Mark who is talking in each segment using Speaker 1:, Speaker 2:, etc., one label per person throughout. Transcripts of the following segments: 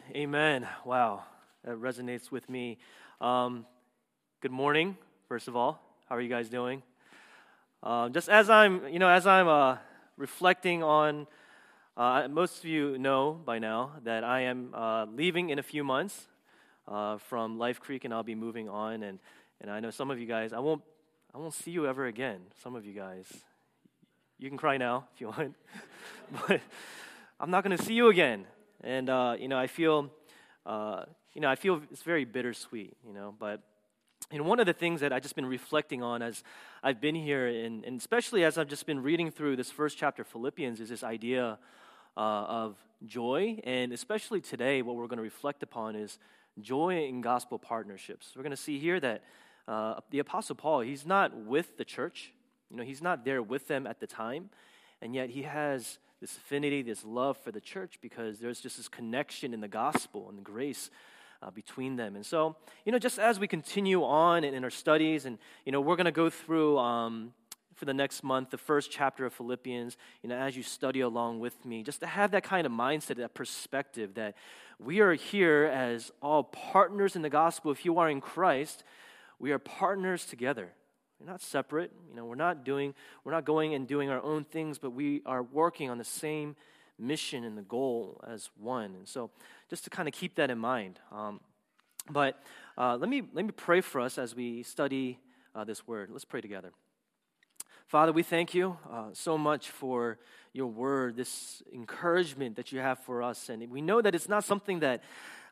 Speaker 1: Amen. Wow, that resonates with me. Good morning, first of all. How are you guys doing? Just as I'm reflecting on, most of you know by now that I am leaving in a few months from Life Creek, and I'll be moving on. And I know some of you guys, I won't see you ever again. Some of you guys, you can cry now if you want, but I'm not going to see you again. And I feel it's very bittersweet, But one of the things that I've just been reflecting on as I've been here, and especially as I've just been reading through this first chapter of Philippians, is this idea of joy, and especially today, what we're going to reflect upon is joy in gospel partnerships. We're going to see here that the Apostle Paul, he's not with the church, he's not there with them at the time, and yet he has this affinity, this love for the church, because there's just this connection in the gospel and the grace between them. And so, just as we continue on in our studies, and, we're going to go through, for the next month, the first chapter of Philippians, as you study along with me, just to have that kind of mindset, that perspective, that we are here as all partners in the gospel. If you are in Christ, we are partners together. We're not separate. We're not going and doing our own things, but we are working on the same mission and the goal as one. And so, just to kind of keep that in mind. But let me pray for us as we study this word. Let's pray together. Father, we thank you so much for your word, this encouragement that you have for us, and we know that it's not something that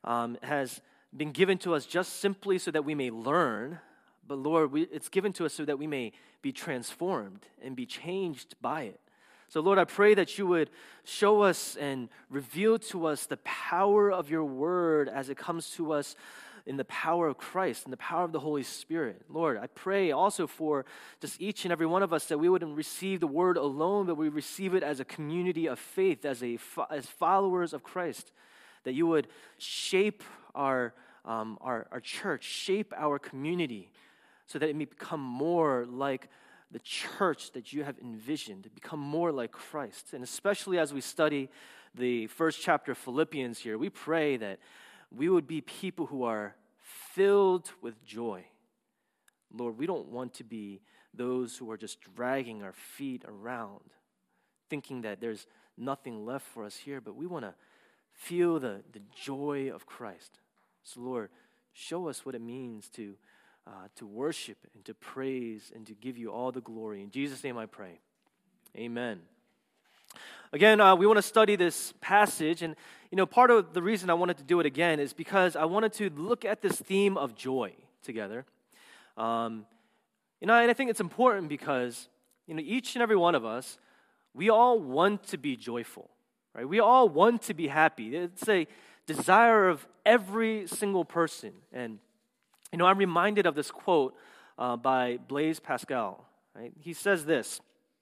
Speaker 1: has been given to us just simply so that we may learn. But Lord, it's given to us so that we may be transformed and be changed by it. So Lord, I pray that you would show us and reveal to us the power of your word as it comes to us in the power of Christ and the power of the Holy Spirit. Lord, I pray also for just each and every one of us that we wouldn't receive the word alone, but we receive it as a community of faith, as followers of Christ, that you would shape our church, shape our community, so that it may become more like the church that you have envisioned, to become more like Christ. And especially as we study the first chapter of Philippians here, we pray that we would be people who are filled with joy. Lord, we don't want to be those who are just dragging our feet around, thinking that there's nothing left for us here, but we want to feel the joy of Christ. So Lord, show us what it means to worship and to praise and to give you all the glory. In Jesus' name I pray. Amen. Again, we want to study this passage, and part of the reason I wanted to do it again is because I wanted to look at this theme of joy together. And I think it's important because each and every one of us, we all want to be joyful, right? We all want to be happy. It's a desire of every single person. And I'm reminded of this quote by Blaise Pascal. Right? He says this: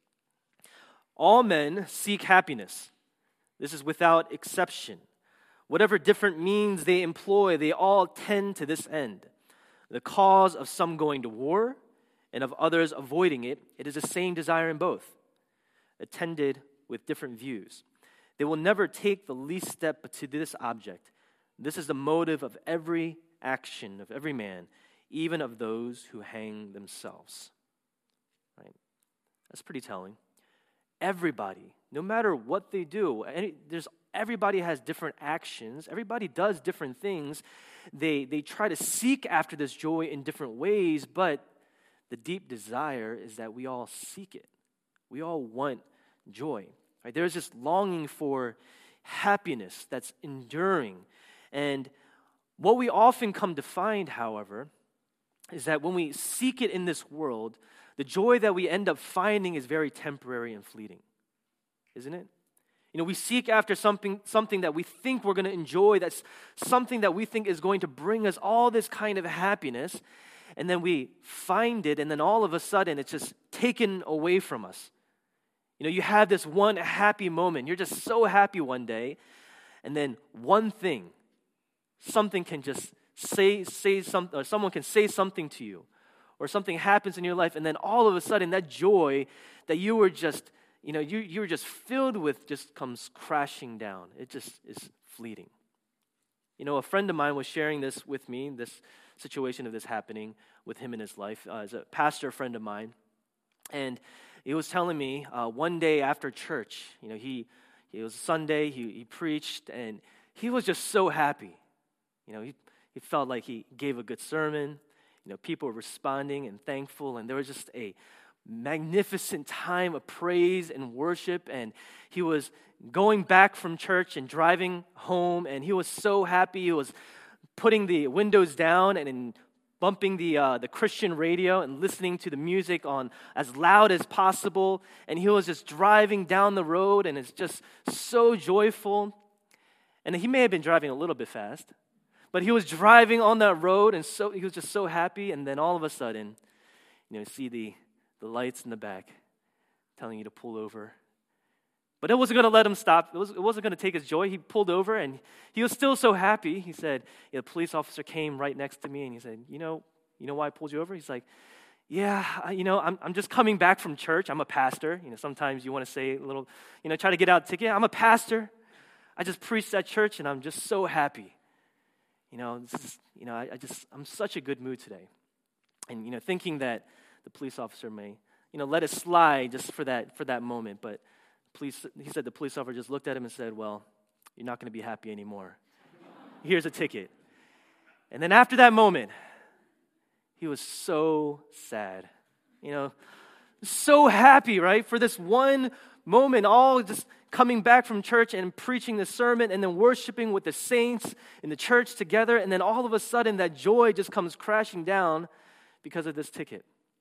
Speaker 1: "All men seek happiness. This is without exception. Whatever different means they employ, they all tend to this end. The cause of some going to war and of others avoiding it, it is the same desire in both, attended with different views. They will never take the least step to this object. This is the motive of every action of every man, even of those who hang themselves." Right? That's pretty telling. Everybody, no matter what they do, everybody has different actions. Everybody does different things. They try to seek after this joy in different ways, but the deep desire is that we all seek it. We all want joy. Right? There's this longing for happiness that's enduring. And what we often come to find, however, is that when we seek it in this world, the joy that we end up finding is very temporary and fleeting, isn't it? We seek after something that we think we're going to enjoy, that's something that we think is going to bring us all this kind of happiness, and then we find it, and then all of a sudden it's just taken away from us. You have this one happy moment. You're just so happy one day, and then one thing, something can just say something, or someone can say something to you, or something happens in your life, and then all of a sudden that joy that you were just, you were just filled with just comes crashing down. It just is fleeting. A friend of mine was sharing this with me, this situation of this happening with him in his life, as a pastor friend of mine. And he was telling me one day after church, it was Sunday, he preached, and he was just so happy. He felt like he gave a good sermon. People were responding and thankful, and there was just a magnificent time of praise and worship, and he was going back from church and driving home, and he was so happy. He was putting the windows down and bumping the Christian radio and listening to the music on as loud as possible, and he was just driving down the road, and it's just so joyful. And he may have been driving a little bit fast, but he was driving on that road, and so he was just so happy. And then all of a sudden, you see the lights in the back telling you to pull over. But it wasn't going to let him stop. It wasn't going to take his joy. He pulled over, and he was still so happy. He said, the police officer came right next to me, and he said, you know why I pulled you over? He's like, yeah, I'm just coming back from church. I'm a pastor. Sometimes you want to say a little, try to get out a ticket. I'm a pastor. I just preached at church, and I'm just so happy. I'm such a good mood today. And, thinking that the police officer may, let it slide just for that moment. But he said the police officer just looked at him and said, well, you're not going to be happy anymore. Here's a ticket. And then after that moment, he was so sad. So happy, right? For this one moment, all just coming back from church and preaching the sermon and then worshiping with the saints in the church together. And then all of a sudden, that joy just comes crashing down because of this ticket.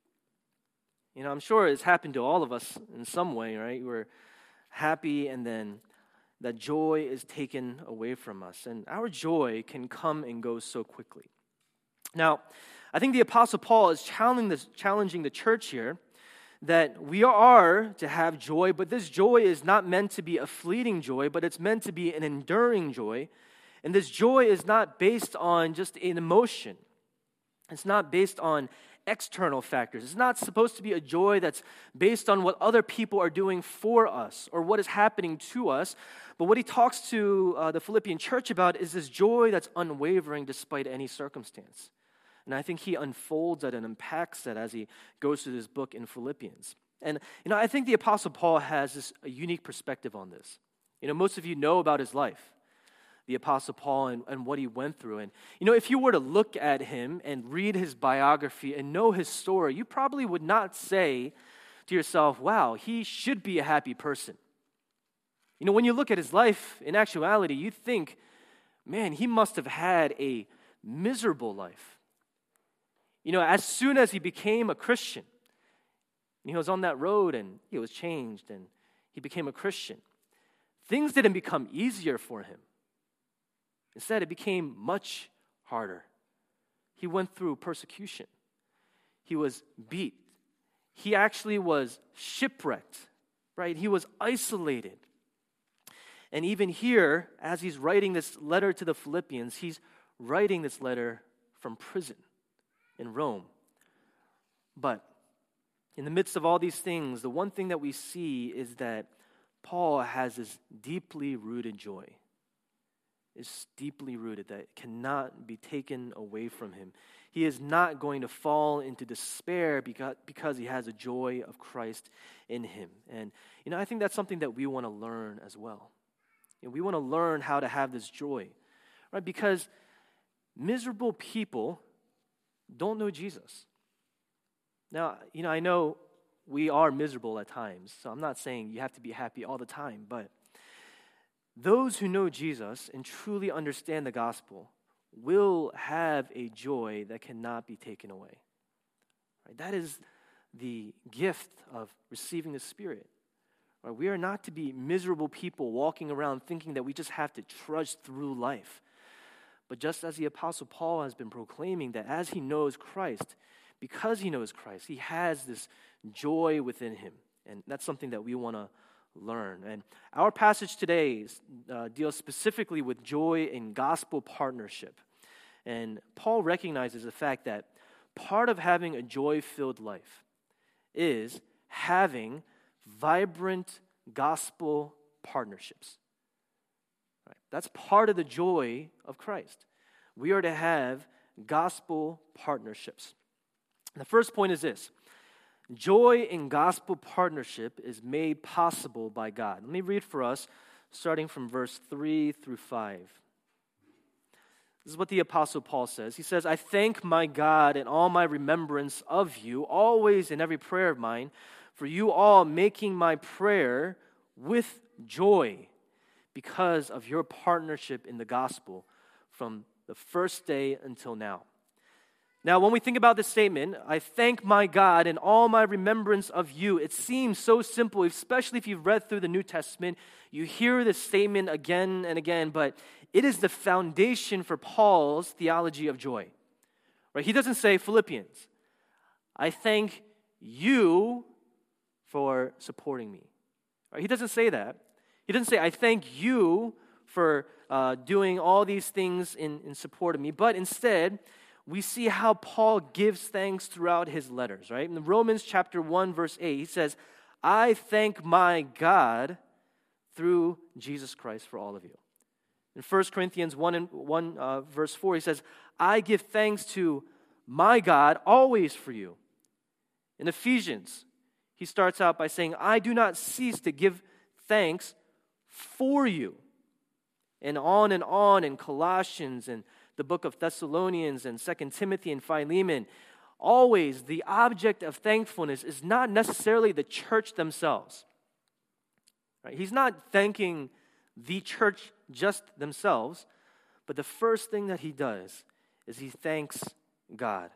Speaker 1: I'm sure it's happened to all of us in some way, right? We're happy, and then that joy is taken away from us. And our joy can come and go so quickly. Now, I think the Apostle Paul is challenging the church here that we are to have joy, but this joy is not meant to be a fleeting joy, but it's meant to be an enduring joy. And this joy is not based on just an emotion. It's not based on external factors. It's not supposed to be a joy that's based on what other people are doing for us or what is happening to us. But what he talks to the Philippian church about is this joy that's unwavering despite any circumstance. And I think he unfolds that and unpacks that as he goes through this book in Philippians. And, I think the Apostle Paul has a unique perspective on this. Most of you know about his life, the Apostle Paul, and what he went through. And, if you were to look at him and read his biography and know his story, you probably would not say to yourself, wow, he should be a happy person. When you look at his life, in actuality, you think, man, he must have had a miserable life. As soon as he became a Christian, he was on that road and he was changed and he became a Christian, things didn't become easier for him. Instead, it became much harder. He went through persecution. He was beat. He actually was shipwrecked, right? He was isolated. And even here, as he's writing this letter to the Philippians, he's writing this letter from prison in Rome. But in the midst of all these things, the one thing that we see is that Paul has this deeply rooted joy. It's deeply rooted that cannot be taken away from him. He is not going to fall into despair because he has a joy of Christ in him. And, I think that's something that we want to learn as well. We want to learn how to have this joy, right? Because miserable people don't know Jesus. Now, I know we are miserable at times, so I'm not saying you have to be happy all the time, but those who know Jesus and truly understand the gospel will have a joy that cannot be taken away. Right? That is the gift of receiving the Spirit. Right? We are not to be miserable people walking around thinking that we just have to trudge through life. But just as the Apostle Paul has been proclaiming that as he knows Christ, because he knows Christ, he has this joy within him. And that's something that we want to learn. And our passage today deals specifically with joy in gospel partnership. And Paul recognizes the fact that part of having a joy-filled life is having vibrant gospel partnerships. Right? That's part of the joy of Christ. We are to have gospel partnerships. And the first point is this: joy in gospel partnership is made possible by God. Let me read for us, starting from verse 3 through 5. This is what the Apostle Paul says. He says, "I thank my God in all my remembrance of you, always in every prayer of mine, for you all making my prayer with joy because of your partnership in the gospel from the first day until now." Now, when we think about this statement, "I thank my God in all my remembrance of you," it seems so simple, especially if you've read through the New Testament. You hear this statement again and again, but it is the foundation for Paul's theology of joy. Right? He doesn't say, "Philippians, I thank you for supporting me." Right? He doesn't say that. He doesn't say, "I thank you for doing all these things in support of me," but instead, we see how Paul gives thanks throughout his letters, right? In Romans chapter 1, verse 8, he says, "I thank my God through Jesus Christ for all of you." In 1 Corinthians 1 verse 4, he says, "I give thanks to my God always for you." In Ephesians, he starts out by saying, "I do not cease to give thanks for you." And on in Colossians and the book of Thessalonians and 2 Timothy and Philemon, always the object of thankfulness is not necessarily the church themselves. Right? He's not thanking the church just themselves, but the first thing that he does is he thanks God.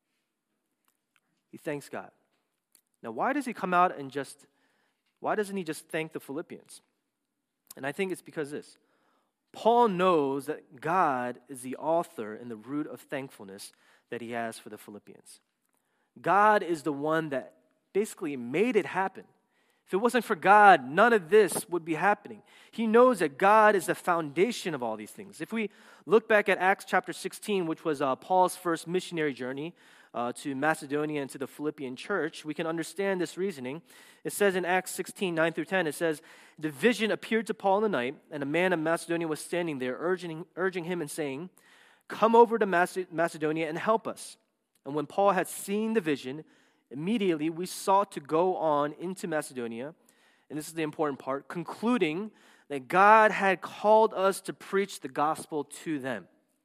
Speaker 1: He thanks God. Now, why does he come out and why doesn't he just thank the Philippians? And I think it's because this. Paul knows that God is the author and the root of thankfulness that he has for the Philippians. God is the one that basically made it happen. If it wasn't for God, none of this would be happening. He knows that God is the foundation of all these things. If we look back at Acts chapter 16, which was Paul's first missionary journey to Macedonia and to the Philippian church, we can understand this reasoning. It says in Acts 16, 9 through 10, it says, "The vision appeared to Paul in the night, and a man of Macedonia was standing there, urging him and saying, 'Come over to Macedonia and help us.' And when Paul had seen the vision, immediately we sought to go on into Macedonia," and this is the important part, "concluding that God had called us to preach the gospel to them."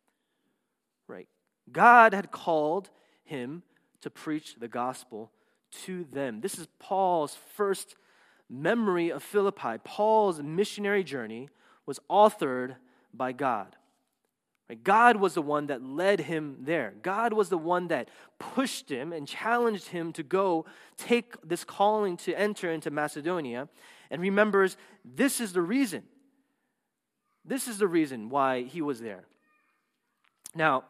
Speaker 1: Right? God had called him to preach the gospel to them. This is Paul's first memory of Philippi. Paul's missionary journey was authored by God. Right? God was the one that led him there. God was the one that pushed him and challenged him to go take this calling to enter into Macedonia, and remembers this is the reason. This is the reason why he was there. Now,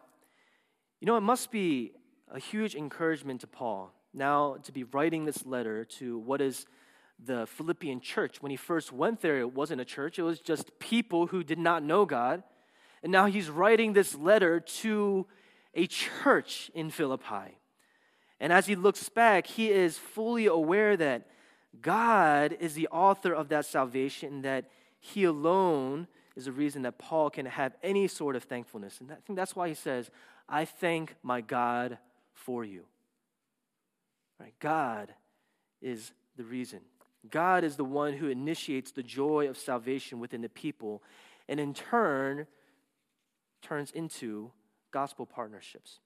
Speaker 1: it must be a huge encouragement to Paul now to be writing this letter to what is the Philippian church. When he first went there, it wasn't a church. It was just people who did not know God. And now he's writing this letter to a church in Philippi. And as he looks back, he is fully aware that God is the author of that salvation, that he alone is the reason that Paul can have any sort of thankfulness. And I think that's why he says, "I thank my God for you." Right? God is the reason. God is the one who initiates the joy of salvation within the people, and in turn turns into gospel partnerships.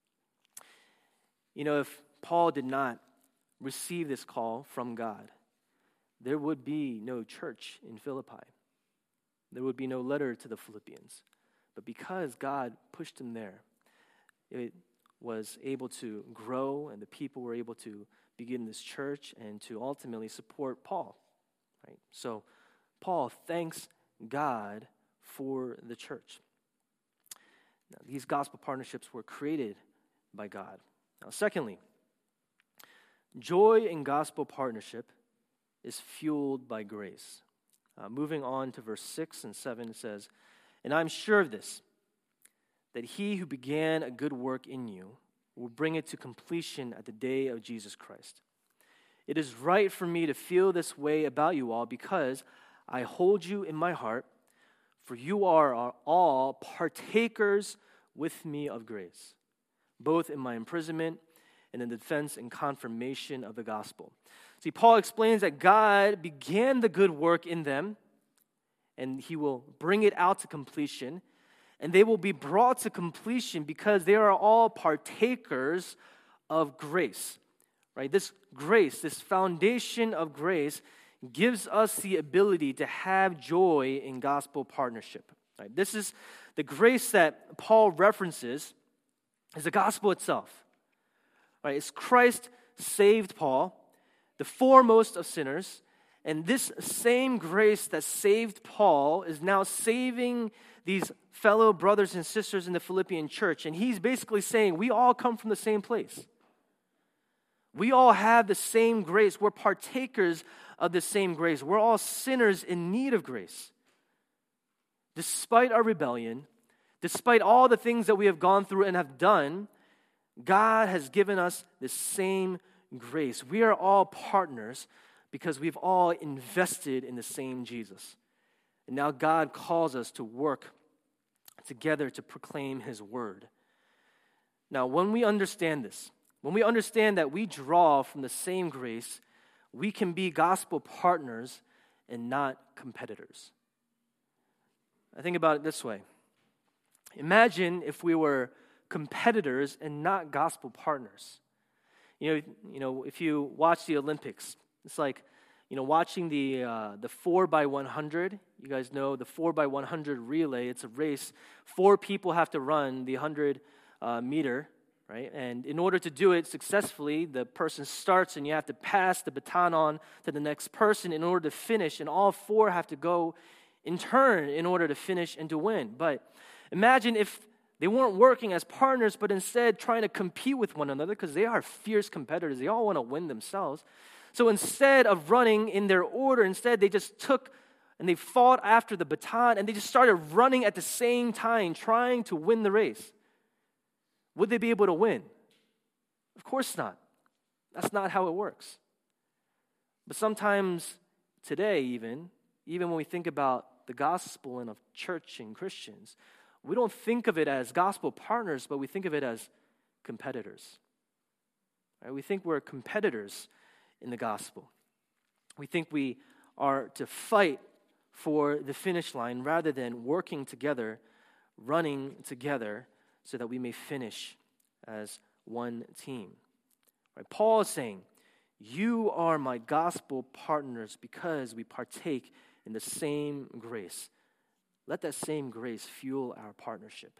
Speaker 1: If Paul did not receive this call from God, there would be no church in Philippi. There would be no letter to the Philippians. But because God pushed him there, it was able to grow, and the people were able to begin this church and to ultimately support Paul. Right? So Paul thanks God for the church. Now, these gospel partnerships were created by God. Now, secondly, joy in gospel partnership is fueled by grace. Moving on to verse 6 and 7, it says, "And I'm sure of this, that he who began a good work in you will bring it to completion at the day of Jesus Christ. It is right for me to feel this way about you all, because I hold you in my heart, For you are all partakers with me of grace, both in my imprisonment and in the defense and confirmation of the gospel. See, Paul explains that God began the good work in them, and he will bring it out to completion, and they will be brought to completion because they are all partakers of grace. Right? This grace, this foundation of grace, gives us the ability to have joy in gospel partnership. Right? This is the grace that Paul references is the gospel itself. Right? It's Christ saved Paul, the foremost of sinners, and this same grace that saved Paul is now saving these fellow brothers and sisters in the Philippian church. And he's basically saying we all come from the same place. We all have the same grace. We're partakers of the same grace. We're all sinners in need of grace. Despite our rebellion, despite all the things that we have gone through and have done, God has given us the same grace. We are all partners because we've all invested in the same Jesus. And now God calls us to work together to proclaim his word. Now, when we understand this, when we understand that we draw from the same grace, we can be gospel partners and not competitors. I think about it this way. Imagine if we were competitors and not gospel partners. You know, if you watch the Olympics, it's like, watching the 4x100. You guys know the 4x100 relay. It's a race. 4 people have to run the 100 meter, right? And in order to do it successfully, the person starts and you have to pass the baton on to the next person in order to finish. And all 4 have to go in turn in order to finish and to win. But imagine if they weren't working as partners, but instead trying to compete with one another because they are fierce competitors. They all want to win themselves. So instead of running in their order, instead they just took and they fought after the baton and they just started running at the same time, trying to win the race. Would they be able to win? Of course not. That's not how it works. But sometimes today even when we think about the gospel and of church and Christians, we don't think of it as gospel partners, but we think of it as competitors. Right? We think we're competitors in the gospel. We think we are to fight for the finish line rather than working together, running together so that we may finish as one team. Right? Paul is saying, you are my gospel partners because we partake in the same grace. Let that same grace fuel our partnership.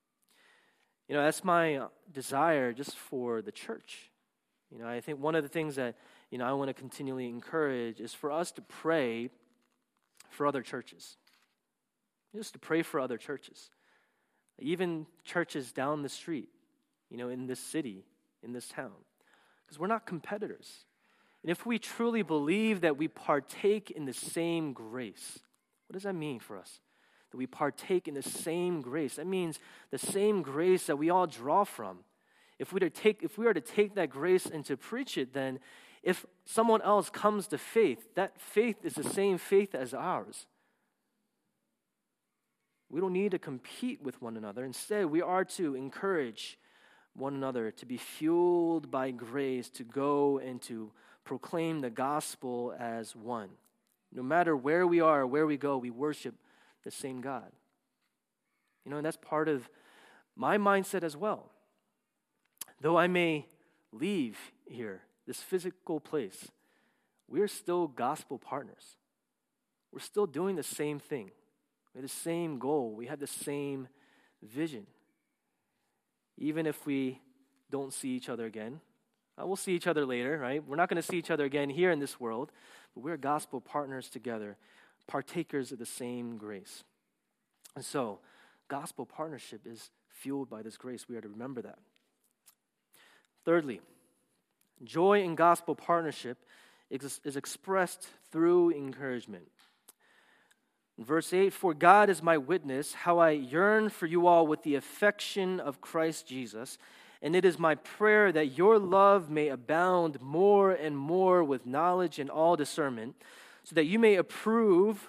Speaker 1: That's my desire just for the church. I think one of the things that I want to continually encourage is for us to pray for other churches. Just to pray for other churches. Even churches down the street, in this city, in this town. Because we're not competitors. And if we truly believe that we partake in the same grace, what does that mean for us? That we partake in the same grace. That means the same grace that we all draw from. If we are to take that grace and to preach it, then if someone else comes to faith, that faith is the same faith as ours. We don't need to compete with one another. Instead, we are to encourage one another to be fueled by grace, to go and to proclaim the gospel as one. No matter where we are or where we go, we worship the same God. And that's part of my mindset as well. Though I may leave here, this physical place, we're still gospel partners. We're still doing the same thing. We have the same goal. We have the same vision. Even if we don't see each other again, we'll see each other later, right? We're not going to see each other again here in this world, but we're gospel partners together, partakers of the same grace. And so, gospel partnership is fueled by this grace. We are to remember that. Thirdly, joy in gospel partnership is expressed through encouragement. In verse 8, for God is my witness, how I yearn for you all with the affection of Christ Jesus, and it is my prayer that your love may abound more and more with knowledge and all discernment, so that you may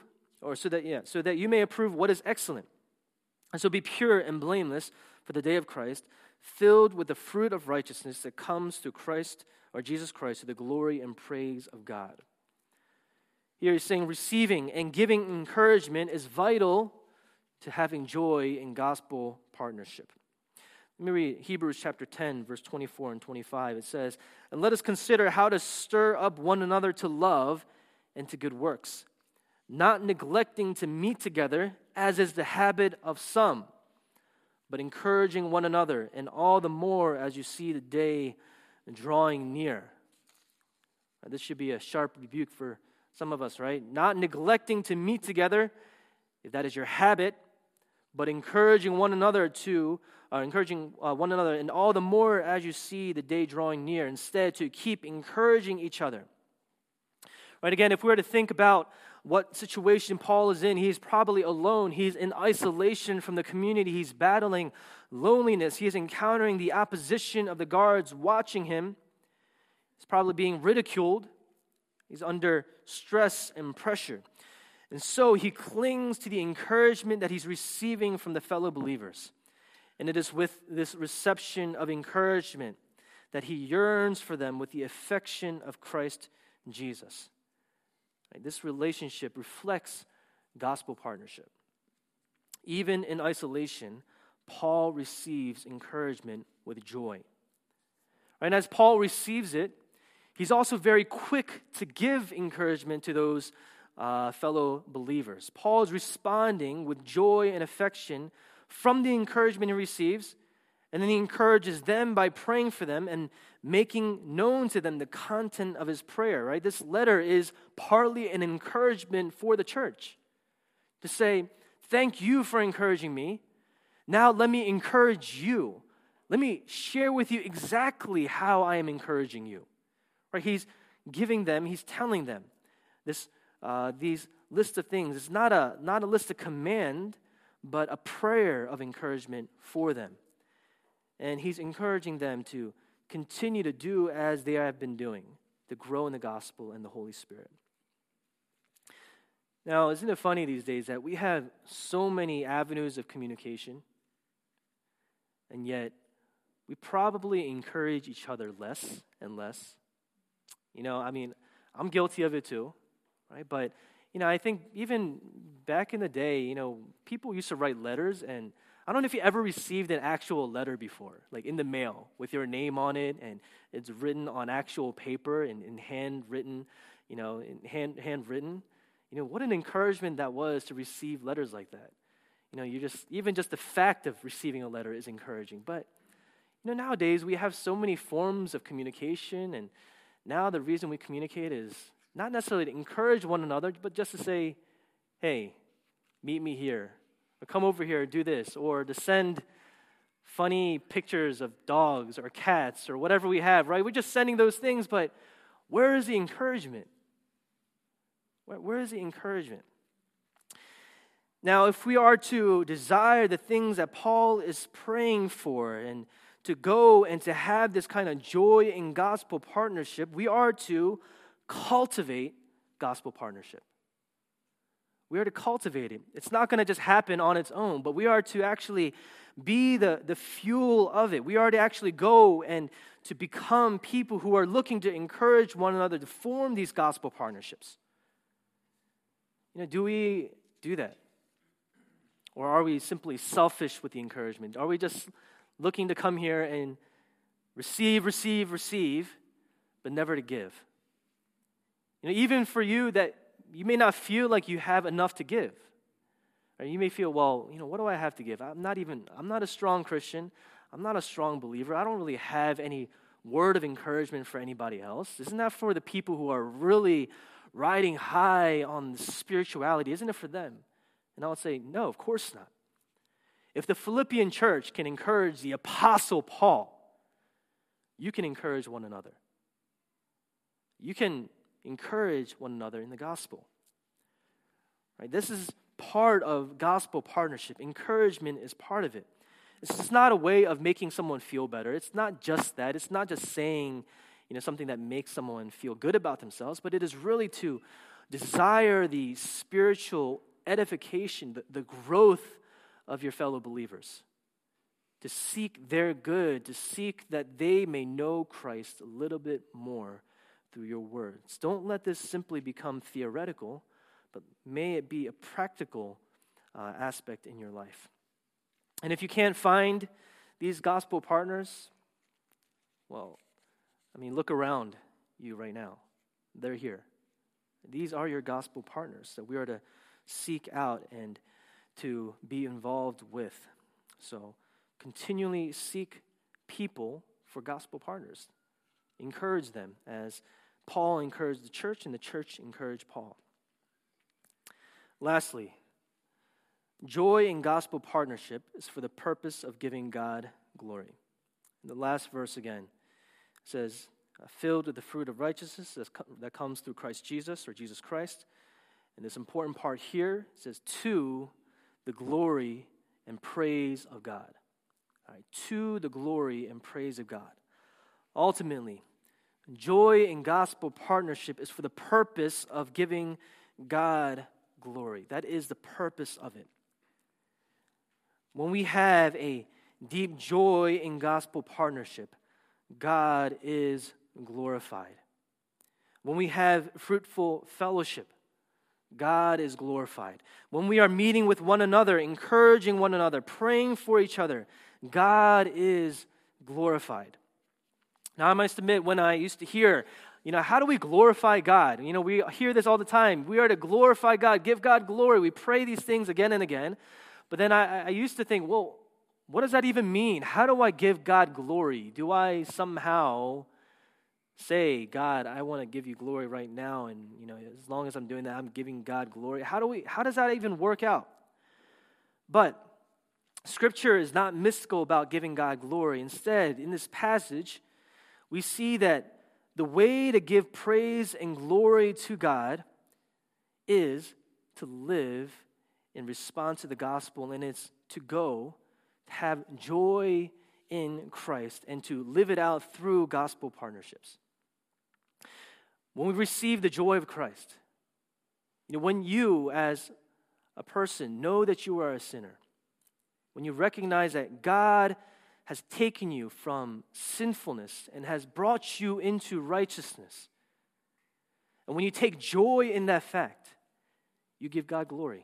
Speaker 1: so that you may approve what is excellent. And so be pure and blameless for the day of Christ, filled with the fruit of righteousness that comes through Christ, or Jesus Christ, to the glory and praise of God. Here he's saying receiving and giving encouragement is vital to having joy in gospel partnership. Let me read Hebrews chapter 10, verse 24 and 25. It says, "And let us consider how to stir up one another to love and to good works, not neglecting to meet together, as is the habit of some, but encouraging one another, and all the more as you see the day drawing near." This should be a sharp rebuke for some of us, right? Not neglecting to meet together, if that is your habit, but encouraging one another, and all the more as you see the day drawing near. Instead, to keep encouraging each other. Right, again, if we were to think about what situation Paul is in, he's probably alone. He's in isolation from the community. He's battling loneliness. He is encountering the opposition of the guards watching him. He's probably being ridiculed. He's under stress and pressure. And so he clings to the encouragement that he's receiving from the fellow believers. And it is with this reception of encouragement that he yearns for them with the affection of Christ Jesus. Right? This relationship reflects gospel partnership. Even in isolation, Paul receives encouragement with joy. Right? And as Paul receives it, he's also very quick to give encouragement to those fellow believers. Paul is responding with joy and affection from the encouragement he receives, and then he encourages them by praying for them and making known to them the content of his prayer, right? This letter is partly an encouragement for the church to say, thank you for encouraging me. Now let me encourage you. Let me share with you exactly how I am encouraging you. Right? He's giving them, he's telling them these list of things. It's not a list of command, but a prayer of encouragement for them. And he's encouraging them to continue to do as they have been doing, to grow in the gospel and the Holy Spirit. Now, isn't it funny these days that we have so many avenues of communication, and yet we probably encourage each other less and less? I'm guilty of it too, right? But, I think even back in the day, people used to write letters, and I don't know if you ever received an actual letter before, like in the mail with your name on it, and it's written on actual paper and handwritten, handwritten. What an encouragement that was to receive letters like that. Even just the fact of receiving a letter is encouraging. But, nowadays we have so many forms of communication, and now the reason we communicate is not necessarily to encourage one another, but just to say, hey, meet me here, or come over here, do this, or to send funny pictures of dogs or cats or whatever we have, right? We're just sending those things, but where is the encouragement? Where is the encouragement? Now, if we are to desire the things that Paul is praying for and to go and to have this kind of joy in gospel partnership, we are to cultivate gospel partnership. We are to cultivate it. It's not going to just happen on its own, but we are to actually be the fuel of it. We are to actually go and to become people who are looking to encourage one another to form these gospel partnerships. Do we do that? Or are we simply selfish with the encouragement? Are we just looking to come here and receive, but never to give? Even for you that you may not feel like you have enough to give. Or you may feel, well, what do I have to give? I'm not a strong Christian. I'm not a strong believer. I don't really have any word of encouragement for anybody else. Isn't that for the people who are really riding high on spirituality? Isn't it for them? And I would say, no, of course not. If the Philippian church can encourage the Apostle Paul, you can encourage one another. You can encourage one another in the gospel. Right? This is part of gospel partnership. Encouragement is part of it. This is not a way of making someone feel better. It's not just that. It's not just saying, something that makes someone feel good about themselves, but it is really to desire the spiritual edification, the growth of your fellow believers. To seek their good, to seek that they may know Christ a little bit more through your words. Don't let this simply become theoretical, but may it be a practical aspect in your life. And if you can't find these gospel partners, well, look around you right now. They're here. These are your gospel partners that we are to seek out and to be involved with. So continually seek people for gospel partners. Encourage them as Paul encouraged the church and the church encouraged Paul. Lastly, joy in gospel partnership is for the purpose of giving God glory. And the last verse again says, filled with the fruit of righteousness that comes through Christ Jesus or Jesus Christ. And this important part here says, to the glory and praise of God. All right, to the glory and praise of God. Ultimately, joy in gospel partnership is for the purpose of giving God glory. That is the purpose of it. When we have a deep joy in gospel partnership, God is glorified. When we have fruitful fellowship, God is glorified. When we are meeting with one another, encouraging one another, praying for each other, God is glorified. Now, I must admit, when I used to hear, how do we glorify God? We hear this all the time. We are to glorify God, give God glory. We pray these things again and again. But then I used to think, well, what does that even mean? How do I give God glory? Do I somehow say, God, I want to give you glory right now, and as long as I'm doing that, I'm giving God glory? How does that even work out? But Scripture is not mystical about giving God glory. Instead, in this passage, we see that the way to give praise and glory to God is to live in response to the gospel, and it's to go, to have joy in Christ, and to live it out through gospel partnerships. When we receive the joy of Christ, when you as a person know that you are a sinner, when you recognize that God has taken you from sinfulness and has brought you into righteousness, and when you take joy in that fact, you give God glory.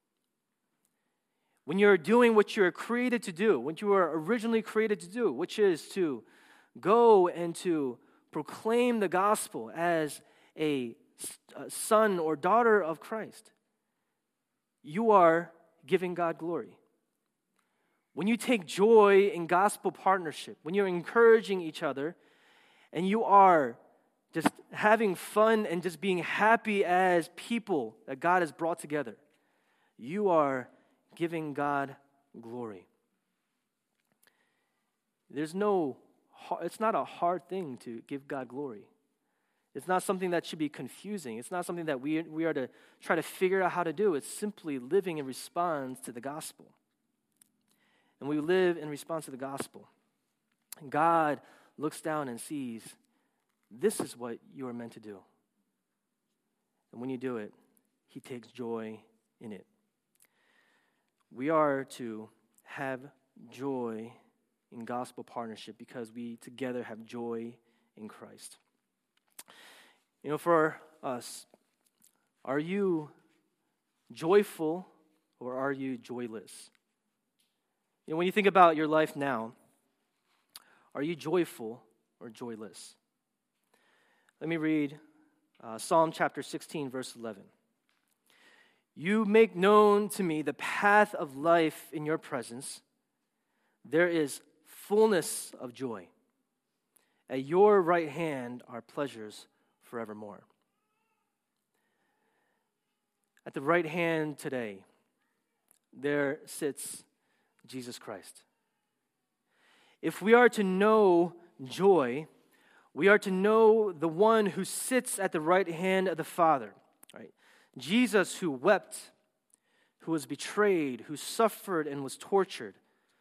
Speaker 1: When you're doing what you're created to do, what you were originally created to do, which is to go and to proclaim the gospel as a son or daughter of Christ, you are giving God glory. When you take joy in gospel partnership, when you're encouraging each other, and you are just having fun and just being happy as people that God has brought together, you are giving God glory. It's not a hard thing to give God glory. It's not something that should be confusing. It's not something that we are to try to figure out how to do. It's simply living in response to the gospel. And we live in response to the gospel. And God looks down and sees, this is what you are meant to do. And when you do it, He takes joy in it. We are to have joy in gospel partnership because we together have joy in Christ. For us, are you joyful or are you joyless? When you think about your life now, are you joyful or joyless? Let me read Psalm chapter 16, verse 11. You make known to me the path of life in your presence. There is fullness of joy. At your right hand are pleasures forevermore. At the right hand today, there sits Jesus Christ. If we are to know joy, we are to know the one who sits at the right hand of the Father. Right? Jesus, who wept, who was betrayed, who suffered and was tortured.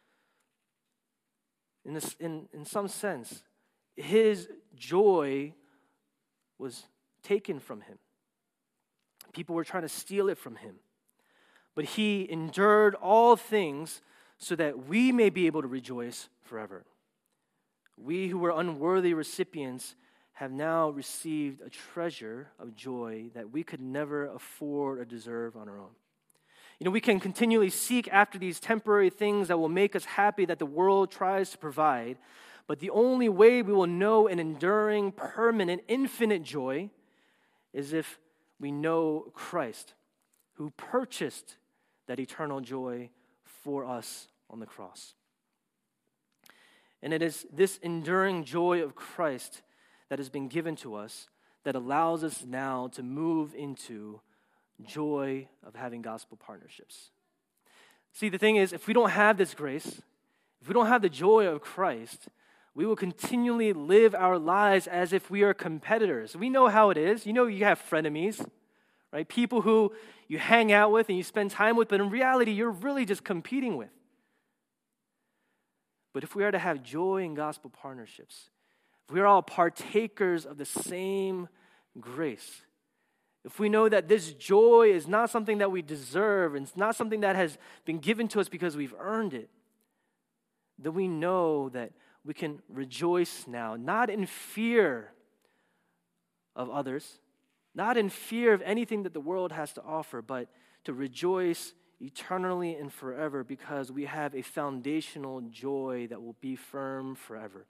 Speaker 1: In some sense, his joy was taken from him. People were trying to steal it from him. but he endured all things so that we may be able to rejoice forever. We who were unworthy recipients have now received a treasure of joy that we could never afford or deserve on our own. We can continually seek after these temporary things that will make us happy that the world tries to provide, but the only way we will know an enduring, permanent, infinite joy is if we know Christ, who purchased that eternal joy for us on the cross. And it is this enduring joy of Christ that has been given to us that allows us now to move into joy of having gospel partnerships. See, the thing is, if we don't have this grace, if we don't have the joy of Christ, we will continually live our lives as if we are competitors. We know how it is. You have frenemies, right? People who you hang out with and you spend time with, but in reality, you're really just competing with. But if we are to have joy in gospel partnerships, if we are all partakers of the same grace, if we know that this joy is not something that we deserve, and it's not something that has been given to us because we've earned it, then we know that we can rejoice now, not in fear of others, not in fear of anything that the world has to offer, but to rejoice eternally and forever because we have a foundational joy that will be firm forever.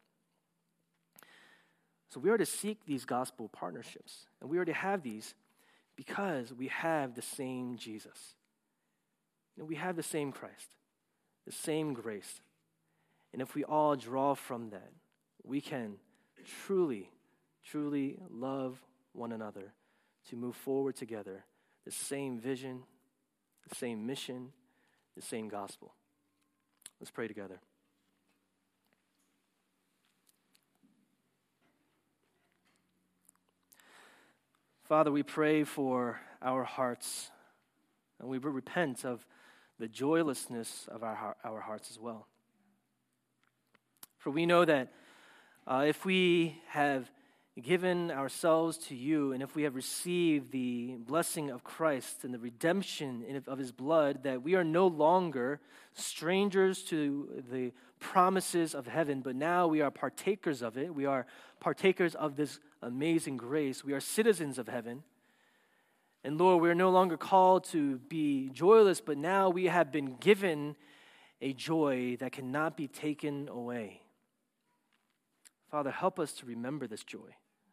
Speaker 1: So we are to seek these gospel partnerships, and we are to have these because we have the same Jesus. We have the same Christ, the same grace. And if we all draw from that, we can truly, truly love one another to move forward together, the same vision, the same mission, the same gospel. Let's pray together. Father, we pray for our hearts, and we repent of the joylessness of our hearts as well. For we know that if we have given ourselves to you, and if we have received the blessing of Christ and the redemption of his blood, that we are no longer strangers to the promises of heaven, but now we are partakers of it. We are partakers of this amazing grace. We are citizens of heaven. And Lord, we are no longer called to be joyless, but now we have been given a joy that cannot be taken away. Father, help us to remember this joy.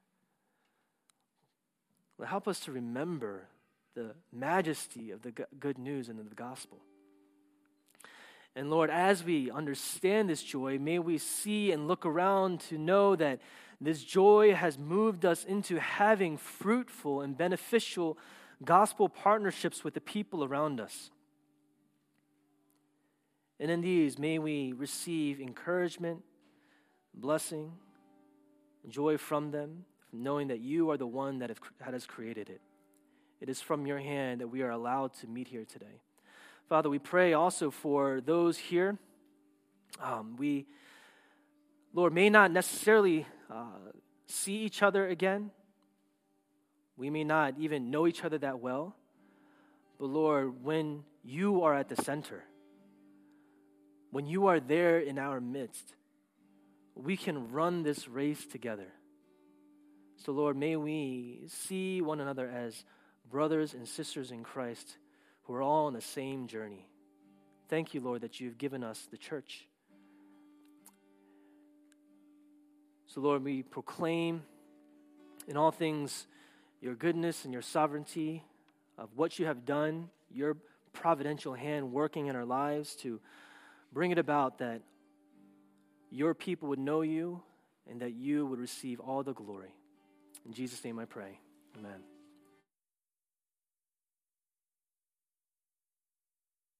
Speaker 1: Help us to remember the majesty of the good news and of the gospel. And Lord, as we understand this joy, may we see and look around to know that this joy has moved us into having fruitful and beneficial gospel partnerships with the people around us. And in these, may we receive encouragement, blessing, joy from them, knowing that you are the one that has created it. It is from your hand that we are allowed to meet here today. Father, we pray also for those here. We, Lord, may not necessarily see each other again. We may not even know each other that well. But Lord, when you are at the center, when you are there in our midst, we can run this race together. So Lord, may we see one another as brothers and sisters in Christ who are all on the same journey. Thank you, Lord, that you've given us the church. So Lord, we proclaim in all things your goodness and your sovereignty of what you have done, your providential hand working in our lives to bring it about that your people would know you and that you would receive all the glory. In Jesus' name I pray. Amen.